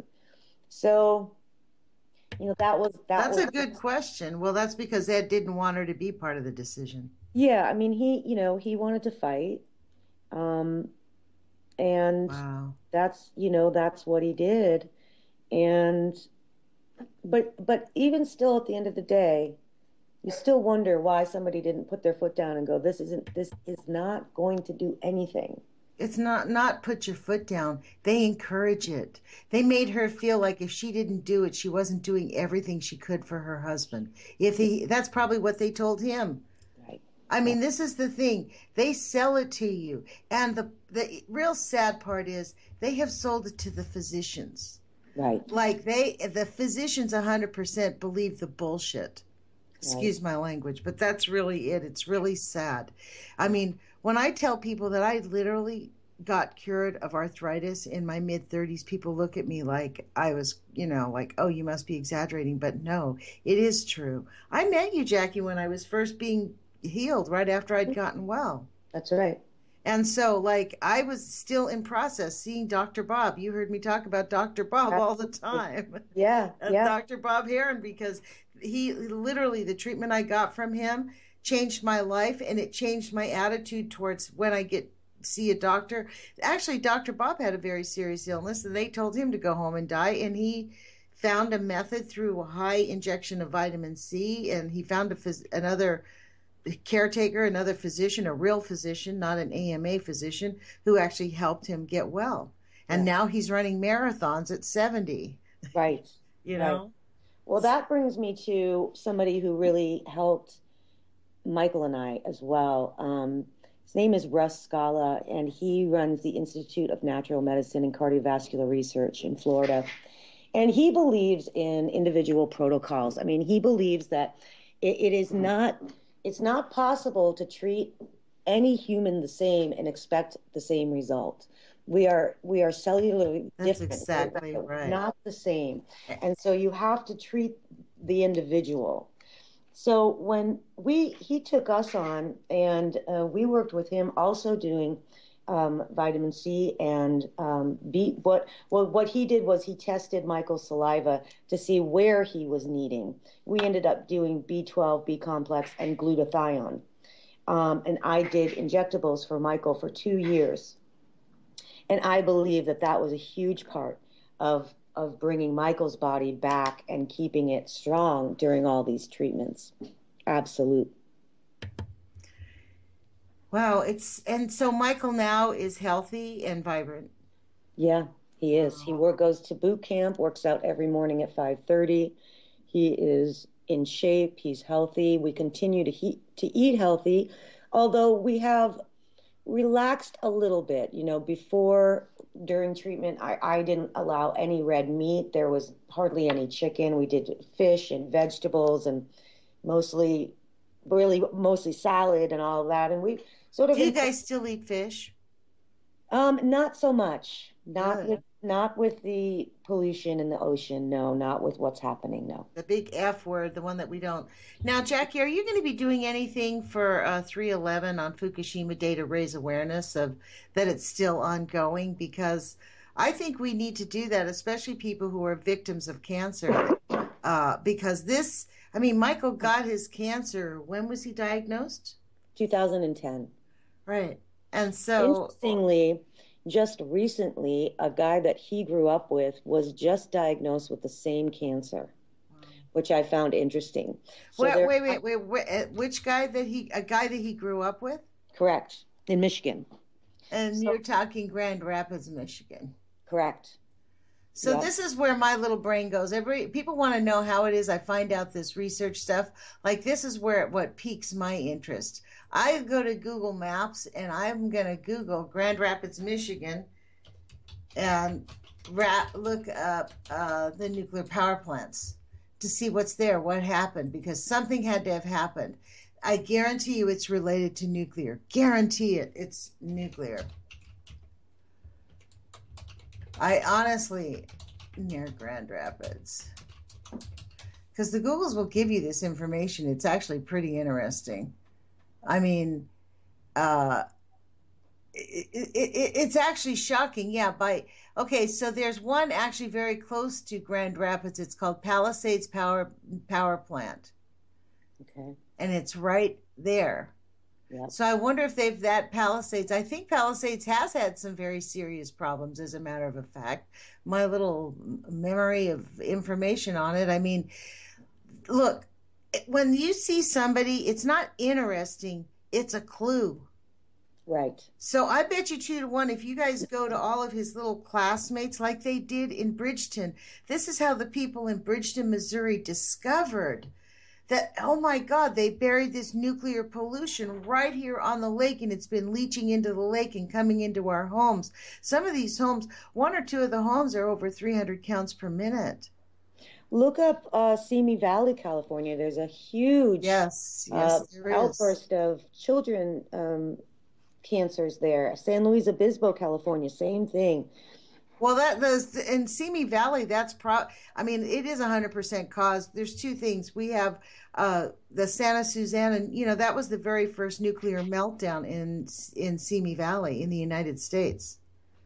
So, you know, that was, that That's was a good question. Well, that's because Ed didn't want her to be part of the decision. Yeah, I mean, he, you know, he wanted to fight. Um, and Wow. that's, you know, that's what he did. And, but, but even still at the end of the day, you still wonder why somebody didn't put their foot down and go, this isn't, this is not going to do anything. It's not not put your foot down. They encourage it. They made her feel like if she didn't do it, she wasn't doing everything she could for her husband. If he, that's probably what they told him. Right. I mean, this is the thing. They sell it to you. And the the real sad part is they have sold it to the physicians. Right. Like they, the physicians one hundred percent believe the bullshit. Excuse my language, but that's really it. It's really sad. I mean, when I tell people that I literally got cured of arthritis in my mid thirties, people look at me like I was, you know, like, oh, you must be exaggerating. But no, it is true. I met you, Jackie, when I was first being healed, right after I'd gotten well. That's right. And so, like, I was still in process seeing Doctor Bob. You heard me talk about Doctor Bob all the time. Yeah. Yeah. Doctor Bob Heron, because he literally, the treatment I got from him changed my life, and it changed my attitude towards when I get see a doctor. Actually, Doctor Bob had a very serious illness, and they told him to go home and die, and he found a method through a high injection of vitamin C, and he found a phys- another caretaker, another physician, a real physician, not an A M A physician, who actually helped him get well. And Yeah. now he's running marathons at seventy. Right. You Right. know? Well, that brings me to somebody who really helped Michael and I as well. Um, his name is Russ Scala, and he runs the Institute of Natural Medicine and Cardiovascular Research in Florida. And he believes in individual protocols. I mean, he believes that it, it is not, it's not possible to treat any human the same and expect the same result. We are we are cellularly That's different. exactly We're right. not the same. And so you have to treat the individual. So when we he took us on, and uh, we worked with him also doing um, vitamin C and um, B. What well, what he did was he tested Michael's saliva to see where he was needing. We ended up doing B twelve, B complex, and glutathione. Um, and I did injectables for Michael for two years. And I believe that that was a huge part of of bringing Michael's body back and keeping it strong during all these treatments. Absolute. Wow, it's and so Michael now is healthy and vibrant. Yeah, he is. He work, goes to boot camp, works out every morning at five thirty. He is in shape. He's healthy. We continue to he, to eat healthy. Although we have relaxed a little bit, you know, before during treatment, I, I didn't allow any red meat. There was hardly any chicken. We did fish and vegetables and mostly, really mostly salad and all of that. And we sort of, Do you guys still eat fish? um, not so much, not Really? with, not with the pollution in the ocean. No, not with what's happening. No. The big F word, the one that we don't. Now, Jackie, are you going to be doing anything for uh, three eleven on Fukushima Day to raise awareness of that it's still ongoing? Because I think we need to do that, especially people who are victims of cancer. Uh, because this, I mean, Michael got his cancer. When was he diagnosed? two thousand ten. Right. And so, Interestingly, just recently, a guy that he grew up with was just diagnosed with the same cancer, which I found interesting. So wait, there- wait, wait, wait, wait, uh, which guy that he, a guy that he grew up with? Correct. In Michigan. And So- you're talking Grand Rapids, Michigan. Correct. So Yep. this is where my little brain goes. Every people want to know how it is I find out this research stuff. Like this is where what piques my interest. I go to Google Maps and I'm going to Google Grand Rapids, Michigan, and ra- look up uh, the nuclear power plants to see what's there, what happened, because something had to have happened. I guarantee you it's related to nuclear. Guarantee it, it's nuclear. I honestly, near Grand Rapids, because the Googles will give you this information. It's actually pretty interesting. I mean, uh, it, it, it, it's actually shocking. Yeah, by okay, so there's one actually very close to Grand Rapids. It's called Palisades Power Power Plant, Okay. and it's right there. Yep. So I wonder if they've that Palisades. I think Palisades has had some very serious problems, as a matter of a fact. My little memory of information on it. I mean, look, when you see somebody, it's not interesting. It's a clue. Right. So I bet you two to one, if you guys go to all of his little classmates like they did in Bridgeton, this is how the people in Bridgeton, Missouri discovered that, oh my God, they buried this nuclear pollution right here on the lake and it's been leaching into the lake and coming into our homes. Some of these homes, one or two of the homes are over three hundred counts per minute. Look up uh, Simi Valley, California. There's a huge Yes, uh, yes, there is. outburst of children um, cancers there. San Luis Obispo, California, same thing. Well, that the in Simi Valley, that's pro. I mean, it is a hundred percent cause. There's two things. We have uh, the Santa Susana. You know, that was the very first nuclear meltdown in in Simi Valley in the United States.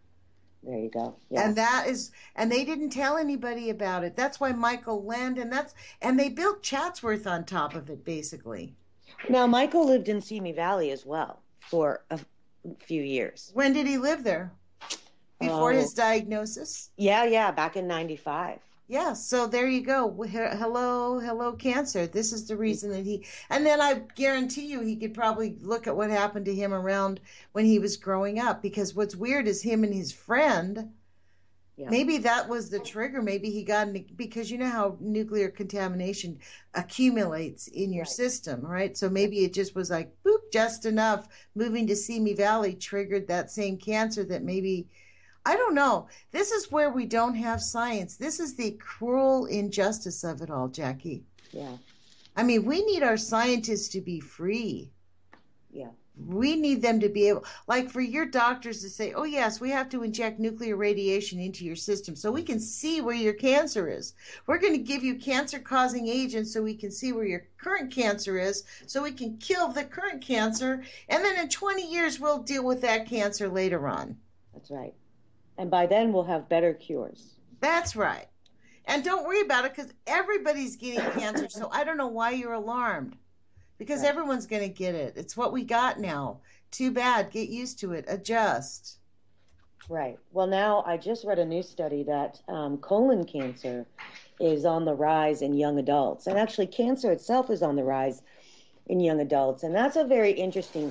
There you go. Yeah. And that is, and they didn't tell anybody about it. That's why Michael Landon. That's and they built Chatsworth on top of it, basically. Now, Michael lived in Simi Valley as well for a few years. When did he live there? Before Oh. his diagnosis? Yeah, yeah, back in ninety-five. Yeah, so there you go. He- Hello, hello, cancer. This is the reason that he, and then I guarantee you he could probably look at what happened to him around when he was growing up. Because what's weird is him and his friend, Yeah. maybe that was the trigger. Maybe he got, in, because you know how nuclear contamination accumulates in your Right. system, right? So maybe it just was like, boop, just enough. Moving to Simi Valley triggered that same cancer that maybe, I don't know. This is where we don't have science. This is the cruel injustice of it all, Jackie. Yeah. I mean, we need our scientists to be free. Yeah. We need them to be able, like for your doctors to say, oh, yes, we have to inject nuclear radiation into your system so we can see where your cancer is. We're going to give you cancer causing agents so we can see where your current cancer is, so we can kill the current cancer. And then in twenty years, we'll deal with that cancer later on. That's right. And by then we'll have better cures. That's right. And don't worry about it because everybody's getting cancer. So I don't know why you're alarmed because Right. everyone's going to get it. It's what we got now. Too bad. Get used to it. Adjust. Right. Well, now I just read a new study that um, colon cancer is on the rise in young adults. And actually, cancer itself is on the rise in young adults. And that's a very interesting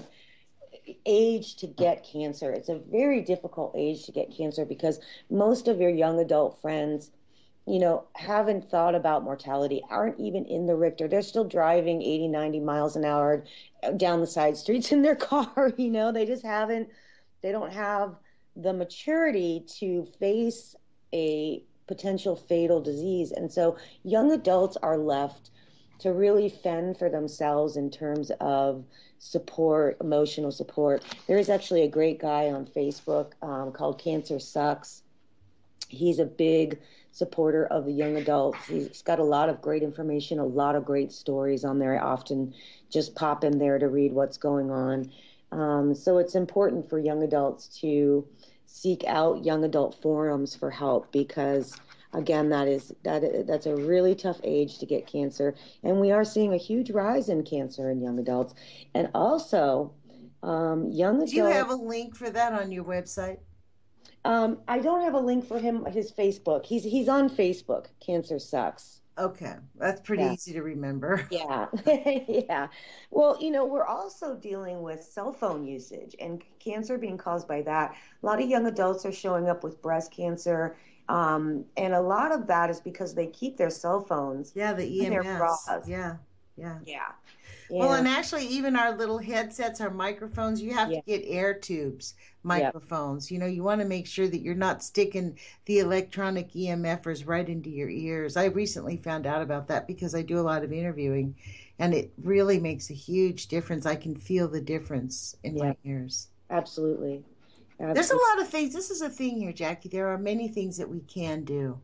age to get cancer. It's a very difficult age to get cancer because most of your young adult friends you know, haven't thought about mortality, aren't even in the Richter. They're still driving eighty, ninety miles an hour down the side streets in their car. You know, they just haven't, they don't have the maturity to face a potential fatal disease. And so young adults are left to really fend for themselves in terms of support, emotional support. There is actually a great guy on Facebook um, called Cancer Sucks. He's a big supporter of the young adults. He's got a lot of great information, a lot of great stories on there. I often just pop in there to read what's going on. Um, so it's important for young adults to seek out young adult forums for help, because again, that is that that's a really tough age to get cancer, and we are seeing a huge rise in cancer in young adults. And also, um, young adults. Do you have a link for that on your website? Um, I don't have a link for him, his Facebook. He's he's on Facebook. Cancer Sucks. Okay, that's pretty Yeah. easy to remember. Yeah, yeah. Well, you know, we're also dealing with cell phone usage and cancer being caused by that. A lot of young adults are showing up with breast cancer, um, and a lot of that is because they keep their cell phones Yeah, the in E M their S. bras. Yeah, yeah. Yeah. Well, Yeah. and actually, even our little headsets, our microphones, you have Yeah. to get air tubes Yeah. microphones. You know, you want to make sure that you're not sticking the electronic E M Fers right into your ears. I recently found out about that because I do a lot of interviewing, and it really makes a huge difference. I can feel the difference in Yeah. my ears. Absolutely. There's a Absolutely. lot of things. This is a thing here, Jackie. There are many things that we can do.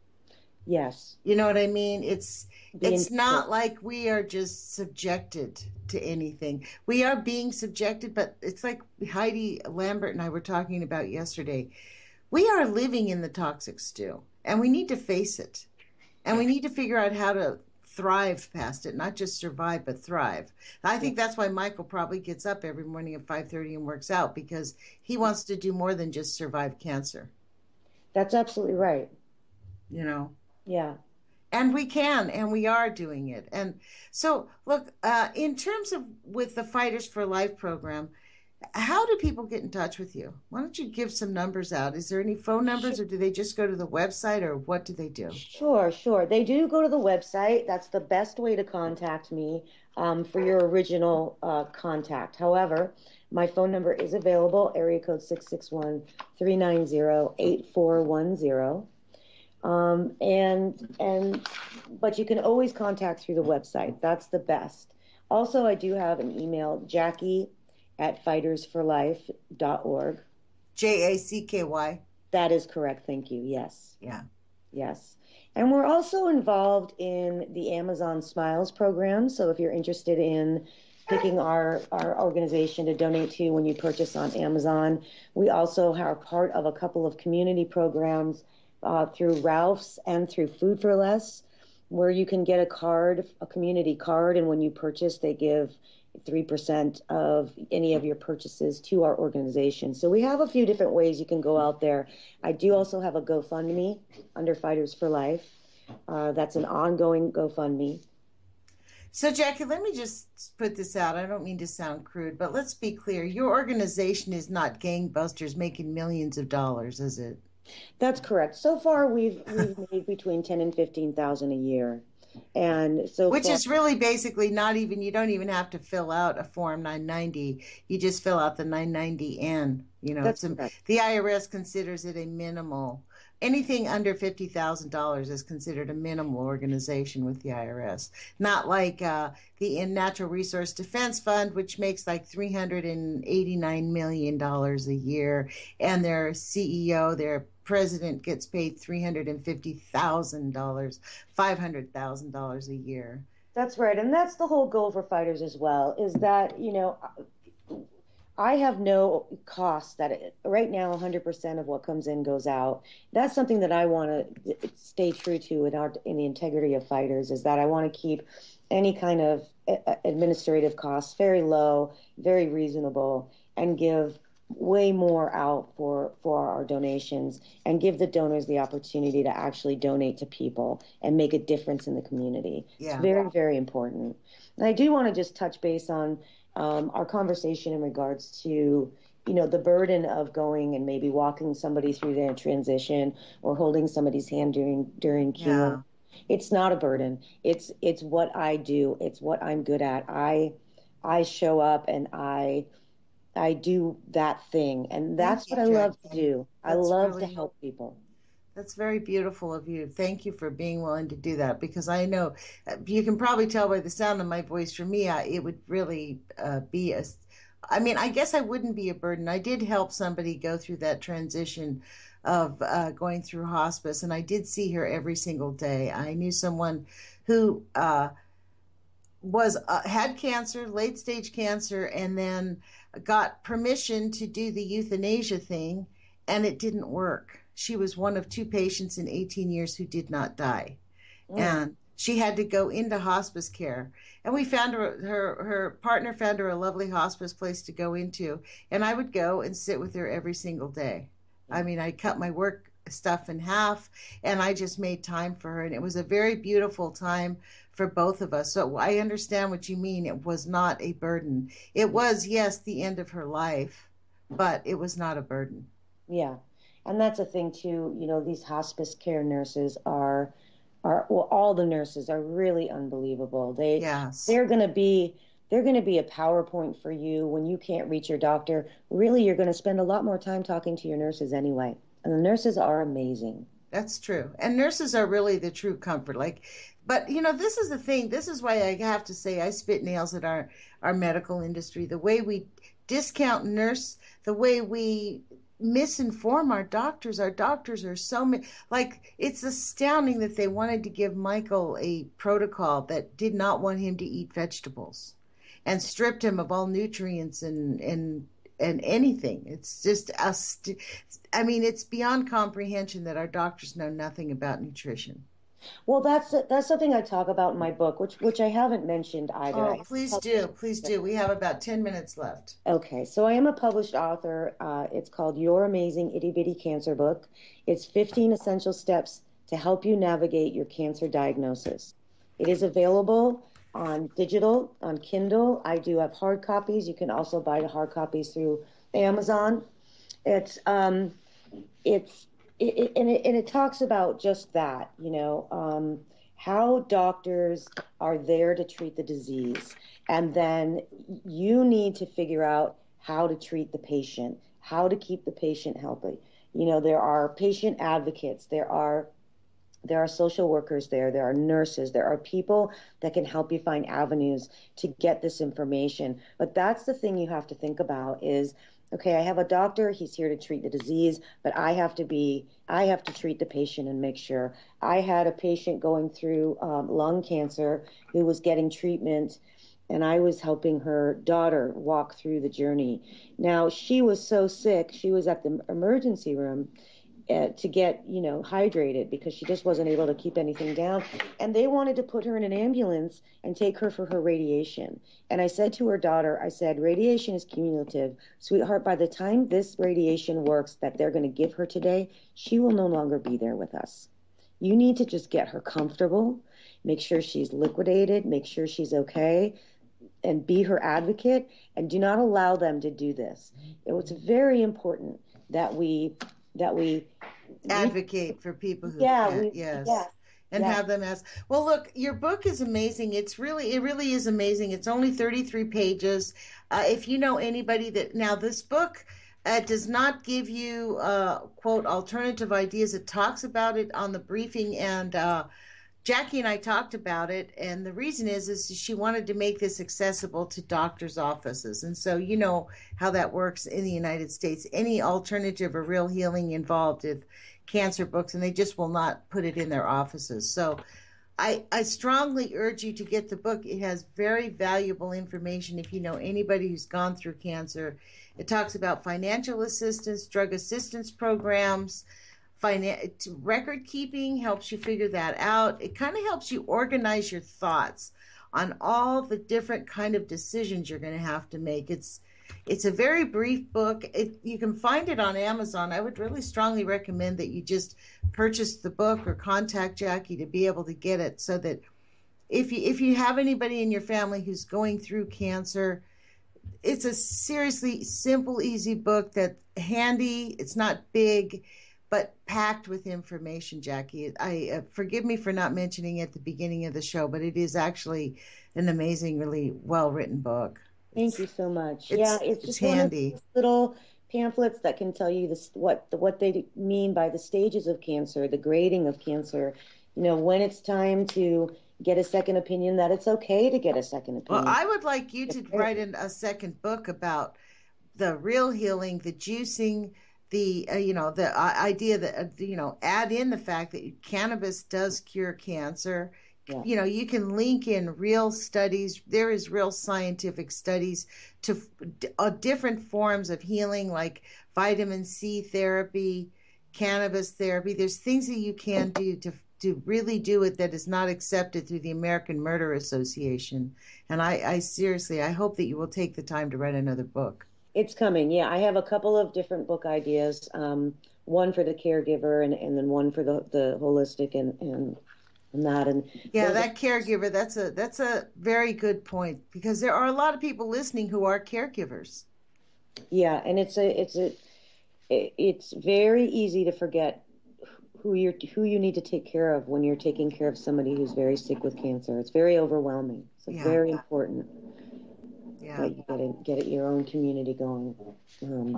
Yes. You know what I mean? It's Being it's not like we are just subjected to anything. We are being subjected, but it's like Heidi Lambert and I were talking about yesterday. We are living in the toxic stew, and we need to face it. And we need to figure out how to thrive past it, not just survive, but thrive. I think that's why Michael probably gets up every morning at five thirty and works out, because he wants to do more than just survive cancer, That's absolutely right. you know? Yeah. And we can, and we are doing it. And so, look, uh, in terms of with the Fighters for Life program, how do people get in touch with you? Why don't you give some numbers out? Is there any phone numbers, or do they just go to the website, or what do they do? Sure, sure. They do go to the website. That's the best way to contact me um, for your original uh, contact. However, my phone number is available, area code six six one, three nine zero, eight four one zero. Um, and, and, but you can always contact through the website. That's the best. Also, I do have an email, Jackie at fighters for life dot org. J A C K Y. That is correct. Thank you. Yes. Yeah. Yes. And we're also involved in the Amazon Smiles program. So if you're interested in picking our, our organization to donate to when you purchase on Amazon, we also are part of a couple of community programs uh, through Ralph's and through Food for Less, where you can get a card, a community card, and when you purchase, they give three percent of any of your purchases to our organization. So we have a few different ways you can go out there. I do also have a GoFundMe under Fighters for Life. Uh, that's an ongoing GoFundMe. So, Jackie, let me just put this out. I don't mean to sound crude, but let's be clear. Your organization is not gangbusters making millions of dollars, is it? That's correct. So far, we've we've made between ten and fifteen thousand a year, and so which far, is really basically not even. You don't even have to fill out a form nine ninety. You just fill out the nine ninety N. You know, That's it's a, correct. the I R S considers it a minimal. Anything under fifty thousand dollars is considered a minimal organization with the I R S. Not like uh, the Natural Resource Defense Fund, which makes like three hundred eighty-nine million dollars a year, and their C E O, their president, gets paid three hundred fifty thousand dollars, five hundred thousand dollars a year. That's right, and that's the whole goal for Fighters as well. Is that you know. I have no costs that it, right now one hundred percent of what comes in goes out. That's something that I want to stay true to in, our, in the integrity of Fighters, is that I want to keep any kind of administrative costs very low, very reasonable, and give way more out for, for our donations, and give the donors the opportunity to actually donate to people and make a difference in the community. Yeah. It's very, very important. And I do want to just touch base on Um, our conversation in regards to you know, the burden of going and maybe walking somebody through their transition or holding somebody's hand during during chemo. Yeah. It's not a burden. It's it's what I do. It's what I'm good at. I I show up and I I do that thing, and Thank that's you, what I love to Jackie. do. I That's love to really help people. That's very beautiful of you. Thank you for being willing to do that because I know uh, you can probably tell by the sound of my voice. For me, I, it would really uh, be a. I mean, I guess I wouldn't be a burden. I did help somebody go through that transition of uh, going through hospice, and I did see her every single day. I knew someone who uh, was uh, had cancer, late stage cancer, and then got permission to do the euthanasia thing, and it didn't work. She was one of two patients in eighteen years who did not die, Mm. and she had to go into hospice care. And we found her, her her partner found her a lovely hospice place to go into, and I would go and sit with her every single day. I mean, I cut my work stuff in half, and I just made time for her, and it was a very beautiful time for both of us. So I understand what you mean. It was not a burden. It was, yes, the end of her life, but it was not a burden. Yeah. And that's a thing too, you know, these hospice care nurses are are well, all the nurses are really unbelievable. They Yes. they're going to be they're going to be a PowerPoint for you when you can't reach your doctor. Really, you're going to spend a lot more time talking to your nurses anyway. And the nurses are amazing. That's true. And nurses are really the true comfort. Like, but you know, this is the thing. This is why I have to say I spit nails at our, our medical industry. The way we discount nurse, the way we misinform our doctors. Our doctors are so many, like, it's astounding that they wanted to give Michael a protocol that did not want him to eat vegetables and stripped him of all nutrients and, and and anything. It's just us. I mean, it's beyond comprehension that our doctors know nothing about nutrition. Well, that's that's something I talk about in my book, which which I haven't mentioned either. Oh, I please published do. Please do. We have about ten minutes left. Okay, so I am a published author. Uh, it's called Your Amazing Itty Bitty Cancer Book. It's fifteen essential steps to help you navigate your cancer diagnosis. It is available on digital, on Kindle. I do have hard copies. You can also buy the hard copies through Amazon. It's um, it's it, it, and it and it talks about just that, you know, um, how doctors are there to treat the disease, and then you need to figure out how to treat the patient, how to keep the patient healthy. You know, there are patient advocates, there are there are social workers there, there are nurses, there are people that can help you find avenues to get this information. But that's the thing you have to think about is, okay, I have a doctor, he's here to treat the disease, but I have to be, I have to treat the patient and make sure. I had a patient going through um, lung cancer who was getting treatment, and I was helping her daughter walk through the journey. Now, she was so sick, she was at the emergency room uh, to get, you know, hydrated because she just wasn't able to keep anything down. And they wanted to put her in an ambulance and take her for her radiation. And I said to her daughter, I said, radiation is cumulative. Sweetheart, by the time this radiation works that they're going to give her today, she will no longer be there with us. You need to just get her comfortable, make sure she's liquidated, make sure she's okay, and be her advocate, and do not allow them to do this. It was very important that we that we Advocate for people who yeah can't. we Yes. yes And yes have them ask. Well, look, your book is amazing. It's really, it really is amazing. It's only thirty-three pages. Uh, if you know anybody that, now this book uh, does not give you, uh, quote, alternative ideas. It talks about it on the briefing, and uh, Jackie and I talked about it. And the reason is, is she wanted to make this accessible to doctors' offices. And so, you know how that works in the United States. Any alternative or real healing involved with cancer books, and they just will not put it in their offices. So I, I strongly urge you to get the book. It has very valuable information if you know anybody who's gone through cancer. It talks about financial assistance, drug assistance programs, finan- record keeping, helps you figure that out. It kind of helps you organize your thoughts on all the different kind of decisions you're going to have to make. It's It's a very brief book. It, you can find it on Amazon. I would really strongly recommend that you just purchase the book or contact Jackie to be able to get it, so that if you if you have anybody in your family who's going through cancer, it's a seriously simple, easy book that's handy. It's not big, but packed with information, Jackie. I uh, forgive me for not mentioning it at the beginning of the show, but it is actually an amazing, really well-written book. Thank It's, you so much. it's, Yeah, it's it's just one of handy. those little pamphlets that can tell you this, what what they mean by the stages of cancer, the grading of cancer. You know, when it's time to get a second opinion, that it's okay to get a second Well, opinion. I would like you to write in a second book about the real healing, the juicing, the uh, you know the uh, idea that uh, you know add in the fact that cannabis does cure cancer. Yeah. You know, you can link in real studies. There is real scientific studies to uh, different forms of healing, like vitamin C therapy, cannabis therapy. There's things that you can do to to really do it that is not accepted through the American Murder Association. And I, I seriously, I hope that you will take the time to write another book. It's coming. Yeah, I have a couple of different book ideas. Um, one for the caregiver, and, and then one for the, the holistic and, and and that. And yeah, those that are, caregiver. That's a that's a very good point, because there are a lot of people listening who are caregivers. yeah, and it's a it's a it- it's very easy to forget who you're who you need to take care of when you're taking care of somebody who's very sick with cancer. It's very overwhelming. So Yeah. very important Yeah. that you get it, get it your own community going. Um,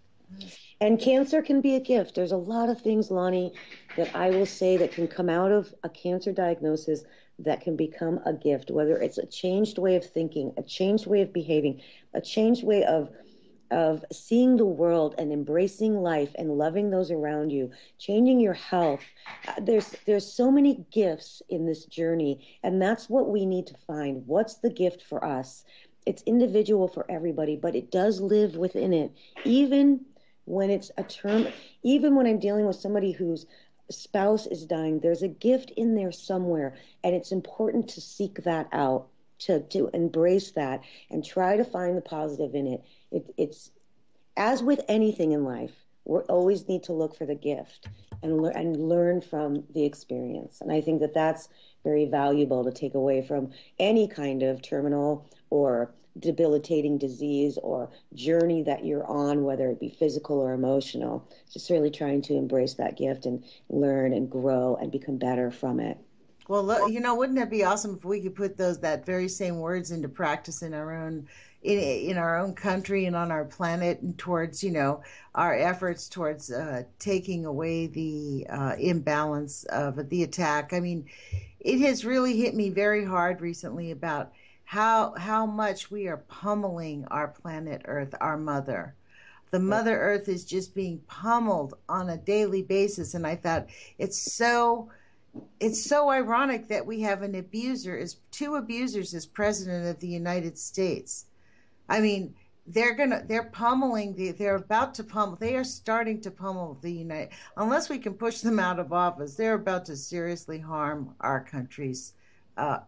and cancer can be a gift. There's a lot of things, Lonnie, that I will say that can come out of a cancer diagnosis that can become a gift, whether it's a changed way of thinking, a changed way of behaving, a changed way of of seeing the world and embracing life and loving those around you, changing your health. Uh, There's there's so many gifts in this journey, and that's what we need to find. What's the gift for us? It's individual for everybody, but it does live within it. Even when it's a term, even when I'm dealing with somebody whose spouse is dying, there's a gift in there somewhere, and it's important to seek that out, to to embrace that and try to find the positive in it. It, it's as with anything in life, we always need to look for the gift and, lear- and learn from the experience. And I think that that's very valuable to take away from any kind of terminal or debilitating disease or journey that you're on, whether it be physical or emotional. Just really trying to embrace that gift and learn and grow and become better from it. Well, look, you know, wouldn't it be awesome if we could put those that very same words into practice in our own in in our own country and on our planet, and towards, you know, our efforts towards uh, taking away the uh, imbalance of the attack. I mean, it has really hit me very hard recently about how how much we are pummeling our planet Earth, our mother. The Mother Earth is just being pummeled on a daily basis, and I thought it's so. It's so ironic that we have an abuser, as two abusers as president of the United States. I mean, they're gonna, they're pummeling the, they're about to pummel, they are starting to pummel the United, unless we can push them out of office, they're about to seriously harm our countries. Uh,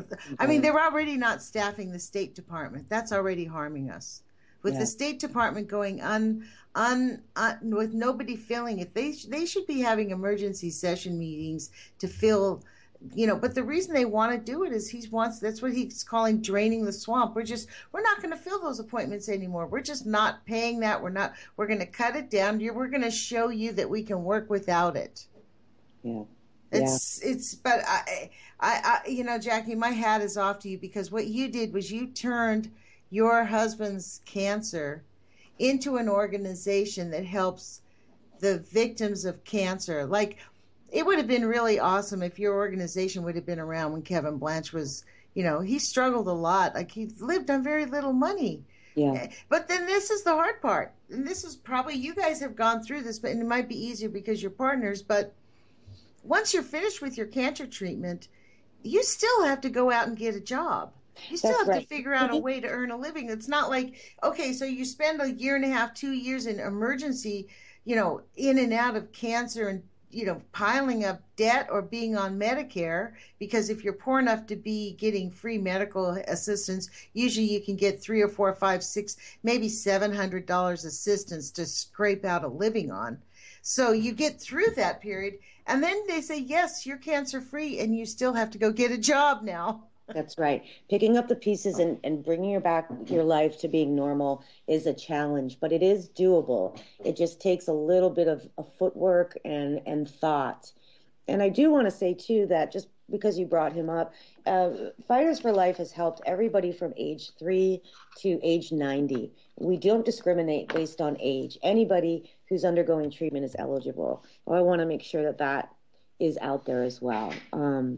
I mean, they're already not staffing the State Department. That's already harming us. With Yeah. the State Department going un, un, un with nobody filling it, they they should be having emergency session meetings to fill, you know. But the reason they want to do it is he wants, that's what he's calling draining the swamp. We're just we're not going to fill those appointments anymore. We're just not paying that. We're not. We're going to cut it down. You're, we're going to show you that we can work without it. Yeah. It's yeah. it's but I, I I you know, Jackie, my hat is off to you, because what you did was you turned your husband's cancer into an organization that helps the victims of cancer. Like, it would have been really awesome if your organization would have been around when Kevin Blanch was, you know, he struggled a lot. Like, he lived on very little money. Yeah. But then this is the hard part. And this is probably, you guys have gone through this, but and it might be easier because you're partners. But once you're finished with your cancer treatment, you still have to go out and get a job. You still That's have right. to figure out a way to earn a living. It's not like, okay, so you spend a year and a half, two years in emergency, you know, in and out of cancer and, you know, piling up debt or being on Medicare, because if you're poor enough to be getting free medical assistance, usually you can get three or four, five, six, maybe seven hundred dollars assistance to scrape out a living on. So you get through that period, and then they say, yes, you're cancer free, and you still have to go get a job now. That's right. Picking up the pieces and, and bringing your back your life to being normal is a challenge, but it is doable. It just takes a little bit of, of footwork and, and thought. And I do want to say, too, that just because you brought him up, uh, Fighters for Life has helped everybody from age three to age ninety. We don't discriminate based on age. Anybody who's undergoing treatment is eligible. Well, I want to make sure that that is out there as well. Um,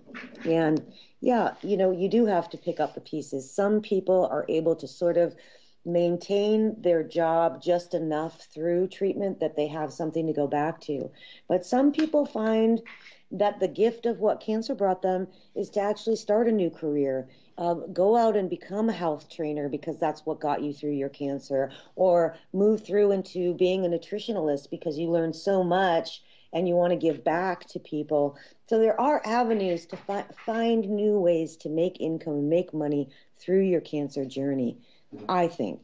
and yeah, you know, you do have to pick up the pieces. Some people are able to sort of maintain their job just enough through treatment that they have something to go back to. But some people find that the gift of what cancer brought them is to actually start a new career, uh, go out and become a health trainer because that's what got you through your cancer, or move through into being a nutritionalist because you learned so much and you want to give back to people. So there are avenues to fi- find new ways to make income and make money through your cancer journey, I think.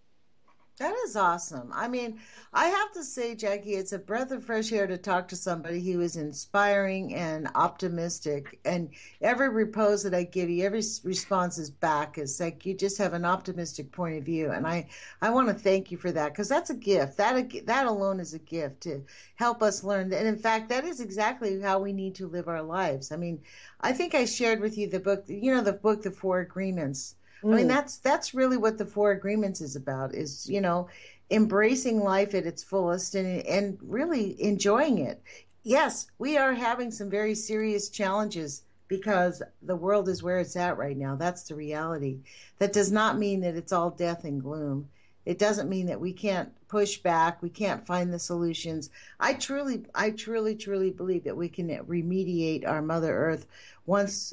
That is awesome. I mean, I have to say, Jackie, it's a breath of fresh air to talk to somebody who is inspiring and optimistic. And every repose that I give you, every response is back. It's like you just have an optimistic point of view. And I, I want to thank you for that, because that's a gift. That, that alone is a gift to help us learn. And in fact, that is exactly how we need to live our lives. I mean, I think I shared with you the book, you know, the book, The Four Agreements. I mean, that's that's really what the Four Agreements is about, is, you know, embracing life at its fullest and and really enjoying it. Yes, we are having some very serious challenges because the world is where it's at right now. That's the reality. That does not mean that it's all death and gloom. It doesn't mean that we can't push back. We can't find the solutions. I truly, I truly, truly believe that we can remediate our Mother Earth once,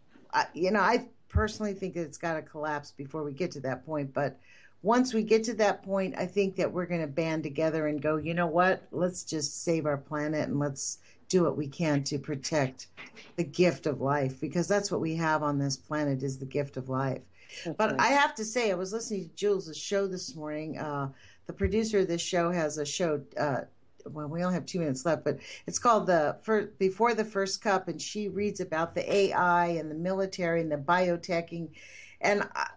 you know, I personally think that it's got to collapse before we get to that point. But once we get to that point, I think that we're going to band together and go, you know what, let's just save our planet and let's do what we can to protect the gift of life, because that's what we have on this planet, is the gift of life. That's but right. I have to say, I was listening to Jules' show this morning. Uh, the producer of this show has a show, uh, well, we only have two minutes left, but it's called the first, Before the First Cup, and she reads about the A I and the military and the bioteching. And I,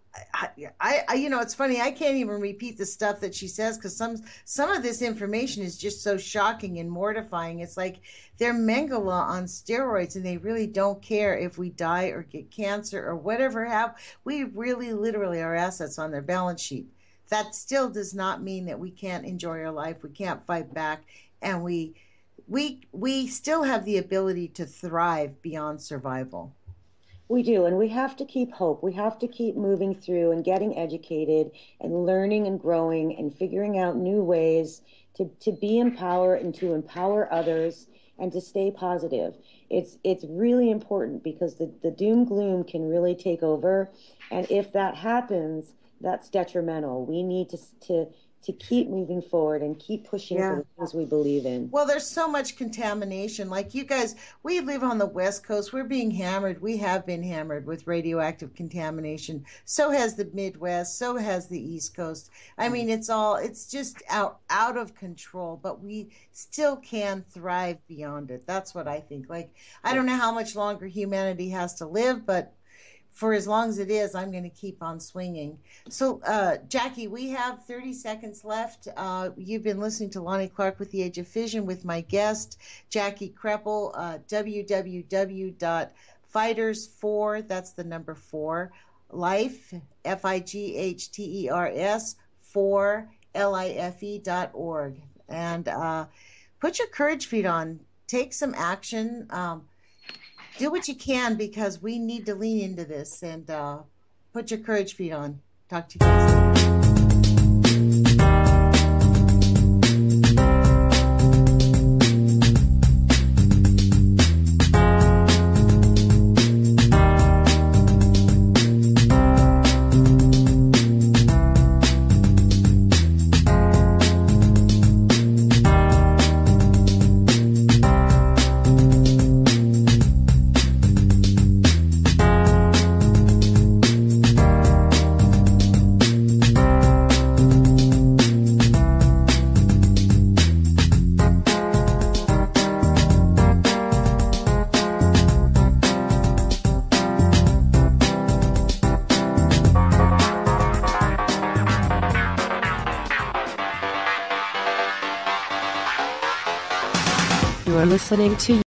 I, I you know, it's funny, I can't even repeat the stuff that she says, because some some of this information is just so shocking and mortifying. It's like they're Mengele on steroids, and they really don't care if we die or get cancer or whatever happen. We really literally are assets on their balance sheet. That still does not mean that we can't enjoy our life, we can't fight back, and we we we still have the ability to thrive beyond survival. We do, and we have to keep hope. We have to keep moving through and getting educated and learning and growing and figuring out new ways to, to be empowered and to empower others and to stay positive. It's it's really important, because the, the doom gloom can really take over, and if that happens, that's detrimental. We need to to to keep moving forward and keep pushing yeah. for the things we believe in. Well, there's so much contamination. Like you guys, we live on the West Coast. We're being hammered. We have been hammered with radioactive contamination. So has the Midwest. So has the East Coast. I mean, it's all, it's just out, out of control, but we still can thrive beyond it. That's what I think. Like, I don't know how much longer humanity has to live, but for as long as it is, I'm going to keep on swinging. So, uh, Jackie, we have thirty seconds left. Uh, you've been listening to Lonnie Clark with the Age of Fission with my guest, Jackie Kreppel, uh, w w w dot fighters four, that's the number four, life, F I G H T E R S, four, L I F E dot org. And uh, put your courage feet on. Take some action. Um, Do what you can, because we need to lean into this, and uh, put your courage feet on. Talk to you guys later. are listening to